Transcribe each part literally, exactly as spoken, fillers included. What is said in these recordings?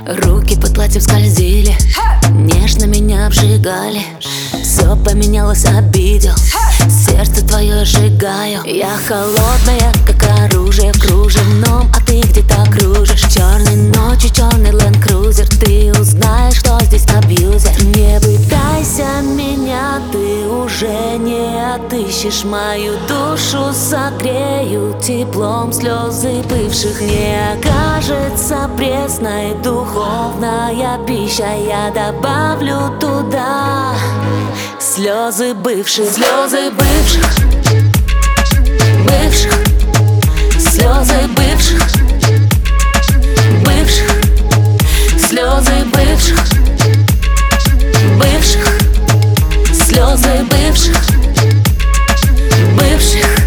Руки под платьем скользили, нежно меня обжигали. Все поменялось, обидел, сердце твое сжигаю. Я холодная, как оружие в кружевном, а ты где-то кружишь. Черной ночью черный Land Cruiser, ты узнаешь, что здесь абьюзер. Не пытайся меня, ты уже не отыщешь. Мою душу согрею теплом слезы бывших. Не окажется пресной духовная пища, я добавлю туда слезы бывших, слезы бывших, бывших, слезы бывших, бывших, слезы бывших, бывших, слезы бывших, бывших.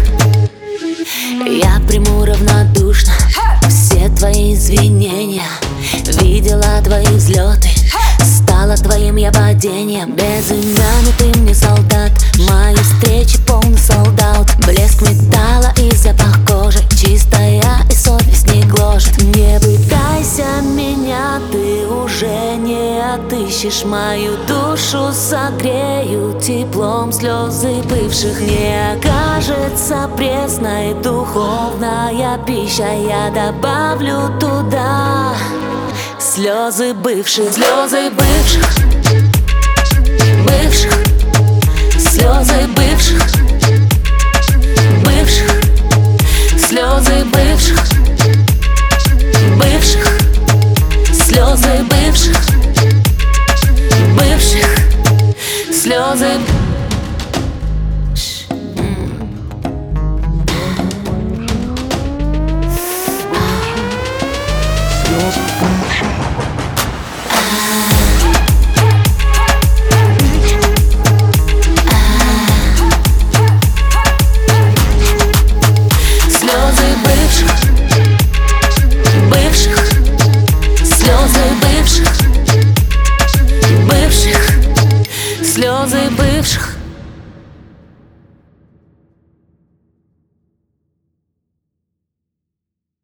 Я приму равнодушно все твои извинения. Видела твои взлеты, стала твоим я падением. Безымянный ты мне солдат, мои встречи полный солдат. Блеск металла и запах кожи, чистая и совесть не гложет. Не пытайся меня, ты уже не отыщешь. Мою душу согрею теплом слезы бывших. Не окажется пресной духовная пища, я добавлю туда слезы бывших, слезы бывших, бывших, слезы бывших, бывших, слезы бывших, бывших, слезы бывших, бывших, слезы. Слезы бывших.